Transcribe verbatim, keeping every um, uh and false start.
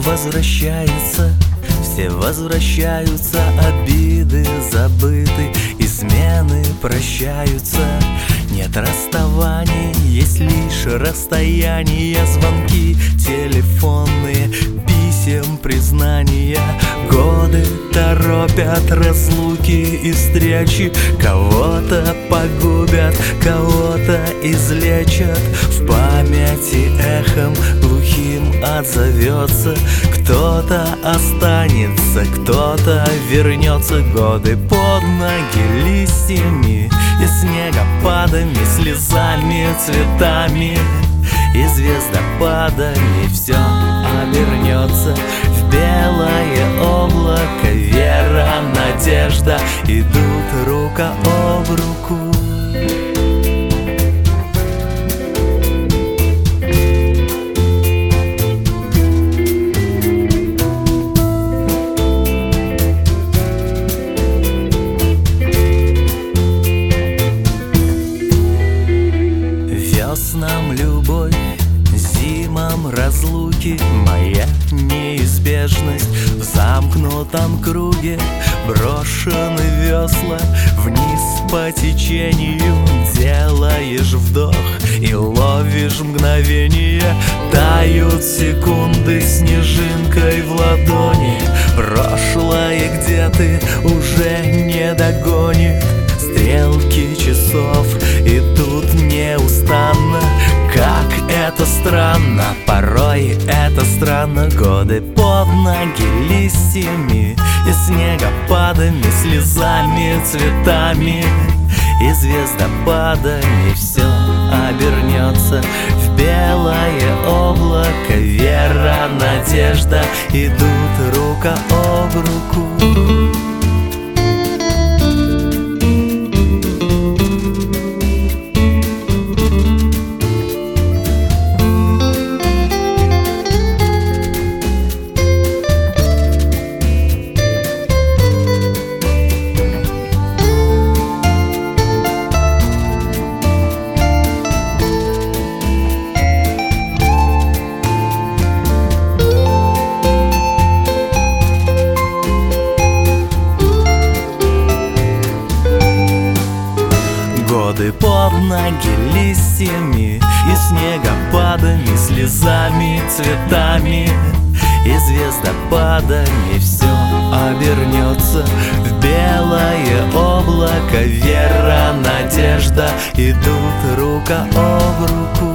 возвращается, все возвращаются, обиды забыты и смены прощаются. Нет расставаний, есть лишь расстояния, звонки телефонные, писем признания. Годы торопят разлуки и встречи, кого-то погубят, кого-то излечат. В памяти эхом глухим отзовется, кто-то останется, кто-то вернется. Годы под ноги листьями и снегопадами, слезами, цветами и звездопадами все обернется в белое облако. Вера, надежда идут рука об руку. Веснам любовь, зимам разлуки, моя неизбежность в замкнутом круге. Брошены весла вниз по течению, делаешь вдох и ловишь мгновение. Тают секунды снежинкой в ладони, прошлое, где ты, уже не догонит. Стрелки часов идут неустанно, как это странно, порой это странно. Годы под ноги листьями и снегопадами, слезами, цветами и звездопадами все обернется в белое облако. Вера, надежда идут рука об руку. Годы под ноги листьями и снегопадами, слезами, цветами и звездопадами все обернется в белое облако. Вера, надежда идут рука об руку.